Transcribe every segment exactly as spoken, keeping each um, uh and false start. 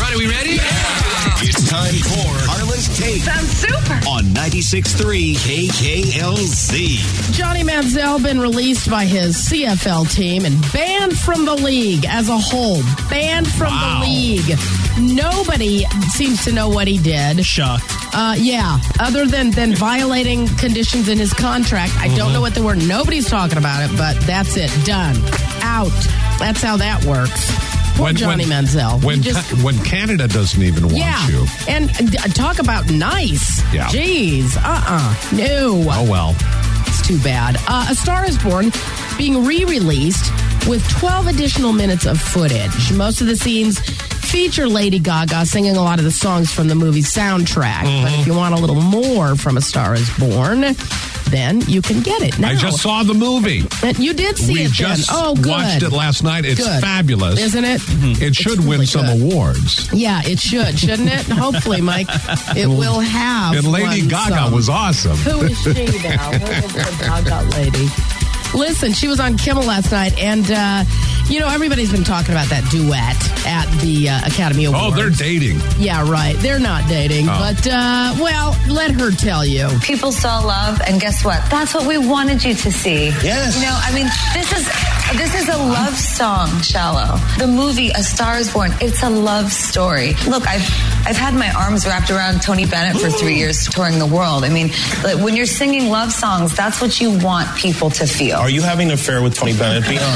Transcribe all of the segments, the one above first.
right, are we ready? Yeah. It's time for Carla's Take. Sounds super. On ninety-six point three K K L Z. Johnny Manziel been released by his C F L team and banned from the league as a whole. Banned from wow. the league. Nobody seems to know what he did. Shocked. Uh, yeah, other than, than violating conditions in his contract. I mm-hmm. don't know what they were. Nobody's talking about it, but that's it. Done. Out. That's how that works. Poor when, Johnny when, Manziel. When, just, ca- when Canada doesn't even want yeah. you. And uh, talk about nice. Yeah. Jeez. Uh-uh. No. Oh, well. It's too bad. Uh, A Star is Born being re-released with twelve additional minutes of footage. Most of the scenes feature Lady Gaga singing a lot of the songs from the movie's soundtrack. Mm-hmm. But if you want a little more from A Star is Born, then you can get it now. I just saw the movie. And you did see we it just then. Oh, good. watched it last night. It's good. fabulous. Isn't it? Mm-hmm. It should it's win really some good. awards. Yeah, it should, shouldn't it? Hopefully, Mike, it will have. And Lady Gaga some. was awesome. Who is she now? Who is the Gaga lady? Listen, she was on Kimmel last night, and, uh, you know, everybody's been talking about that duet at the uh, Academy Awards. Oh, they're dating. Yeah, right. They're not dating, oh. but, uh, well, let her tell you. People saw love, and guess what? That's what we wanted you to see. Yes. You know, I mean, this is this is a love song, Shallow. The movie, A Star is Born, it's a love story. Look, I've I've had my arms wrapped around Tony Bennett for three years touring the world. I mean, when you're singing love songs, that's what you want people to feel. Are you having an affair with Tony Bennett? Be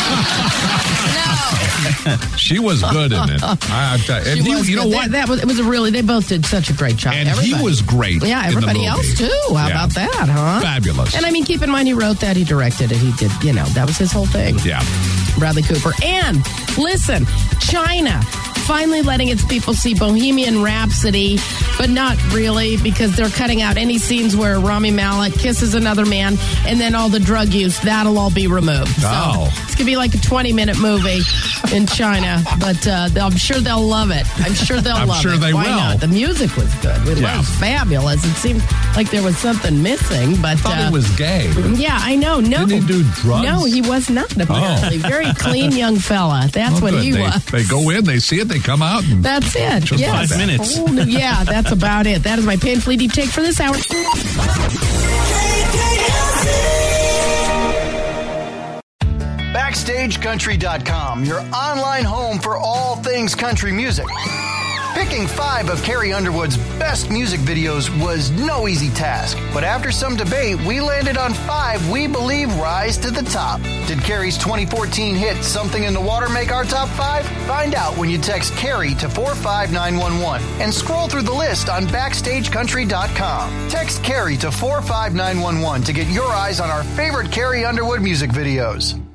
She was good in it. I, I, and She he, was you know good. what? That, that was, it was a really, they both did such a great job. And everybody. he was great. Yeah, in the everybody movie. else too. How Yeah. about that, huh? Fabulous. And I mean, keep in mind, he wrote that, he directed it, he did, you know, that was his whole thing. Yeah. Bradley Cooper. And listen, China finally letting its people see Bohemian Rhapsody, but not really, because they're cutting out any scenes where Rami Malek kisses another man, and then all the drug use, that'll all be removed. Oh. So it's going to be like a twenty-minute movie in China, but uh, I'm sure they'll love it. I'm sure they'll I'm love sure it. they Why will. not? The music was good. It Yeah. was fabulous. It seemed like there was something missing, but... I thought uh, he was gay. Yeah, I know. No. Didn't he do drugs? No, he was not, apparently. Oh. Very clean young fella. That's Oh, what good. he they, was. They go in, they see it, they come out. And That's it. Just yes. like Five minutes. Oh, yeah, that's about it. That is my painfully deep take for this hour. Backstage Country dot com, your online home for all things country music. Picking five of Carrie Underwood's best music videos was no easy task, but after some debate, we landed on five we believe rise to the top. Did Carrie's twenty fourteen hit Something in the Water make our top five? Find out when you text Carrie to four five nine one one and scroll through the list on Backstage Country dot com. Text Carrie to four five nine one one to get your eyes on our favorite Carrie Underwood music videos.